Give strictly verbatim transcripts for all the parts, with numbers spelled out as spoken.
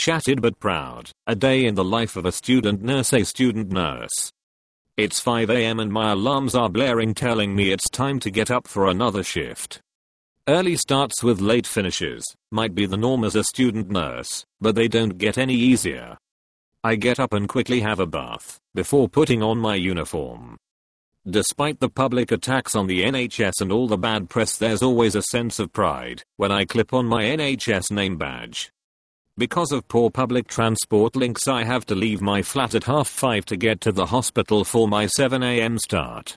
shattered but proud. A day in the life of a student nurse. A student nurse. It's five a m and my alarms are blaring telling me it's time to get up for another shift. Early starts with late finishes might be the norm as a student nurse, but they don't get any easier. I get up and quickly have a bath before putting on my uniform. Despite the public attacks on the N H S and all the bad press, there's always a sense of pride when I clip on my N H S name badge. Because of poor public transport links, I have to leave my flat at half five to get to the hospital for my seven a m start.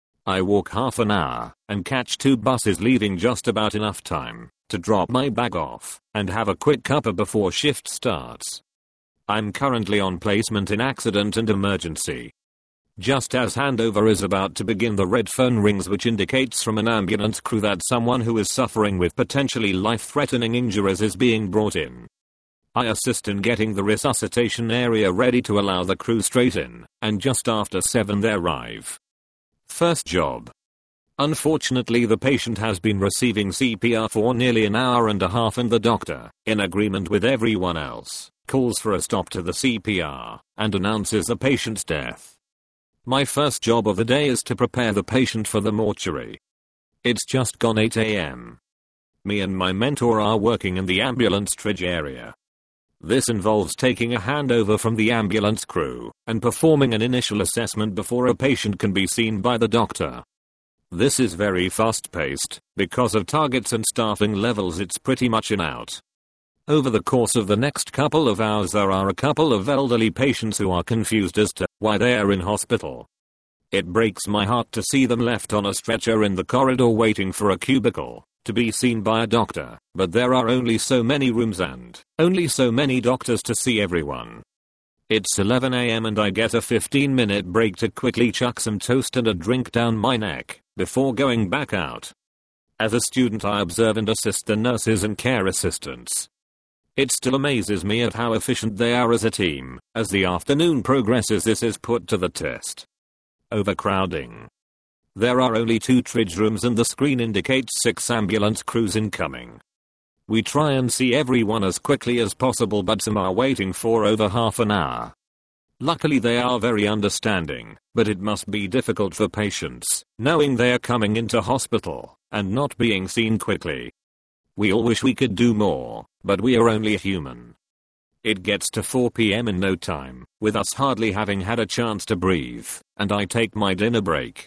I walk half an hour and catch two buses, leaving just about enough time to drop my bag off and have a quick cuppa before shift starts. I'm currently on placement in accident and emergency. Just as handover is about to begin, the red phone rings, which indicates from an ambulance crew that someone who is suffering with potentially life-threatening injuries is being brought in. I assist in getting the resuscitation area ready to allow the crew straight in, and just after seven they arrive. First job. Unfortunately, the patient has been receiving C P R for nearly an hour and a half, and the doctor, in agreement with everyone else, calls for a stop to the C P R and announces the patient's death. My first job of the day is to prepare the patient for the mortuary. It's just gone eight a m Me and my mentor are working in the ambulance triage area. This involves taking a handover from the ambulance crew and performing an initial assessment before a patient can be seen by the doctor. This is very fast-paced. Because of targets and staffing levels, it's pretty much in out. Over the course of the next couple of hours, there are a couple of elderly patients who are confused as to why they are in hospital. It breaks my heart to see them left on a stretcher in the corridor waiting for a cubicle to be seen by a doctor, but there are only so many rooms and only so many doctors to see everyone. It's eleven a m and I get a fifteen minute break to quickly chuck some toast and a drink down my neck before going back out. As a student, I observe and assist the nurses and care assistants. It still amazes me at how efficient they are as a team. As the afternoon progresses, this is put to the test. Overcrowding. There are only two triage rooms and the screen indicates six ambulance crews incoming. We try and see everyone as quickly as possible, but some are waiting for over half an hour. Luckily they are very understanding, but it must be difficult for patients, knowing they are coming into hospital and not being seen quickly. We all wish we could do more, but we are only human. It gets to four p m in no time, with us hardly having had a chance to breathe, and I take my dinner break.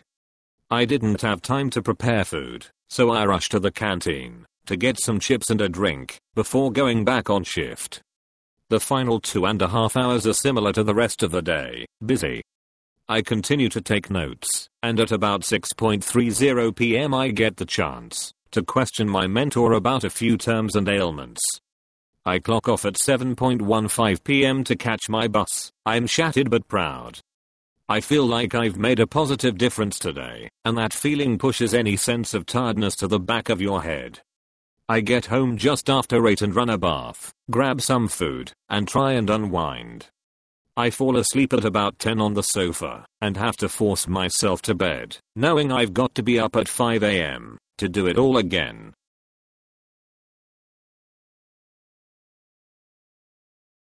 I didn't have time to prepare food, so I rushed to the canteen to get some chips and a drink before going back on shift. The final two and a half hours are similar to the rest of the day, busy. I continue to take notes, and at about six thirty p m I get the chance to question my mentor about a few terms and ailments. I clock off at seven fifteen p m to catch my bus. I'm shattered but proud. I feel like I've made a positive difference today, and that feeling pushes any sense of tiredness to the back of your head. I get home just after eight and run a bath, grab some food, and try and unwind. I fall asleep at about ten on the sofa, and have to force myself to bed, knowing I've got to be up at five a m to do it all again.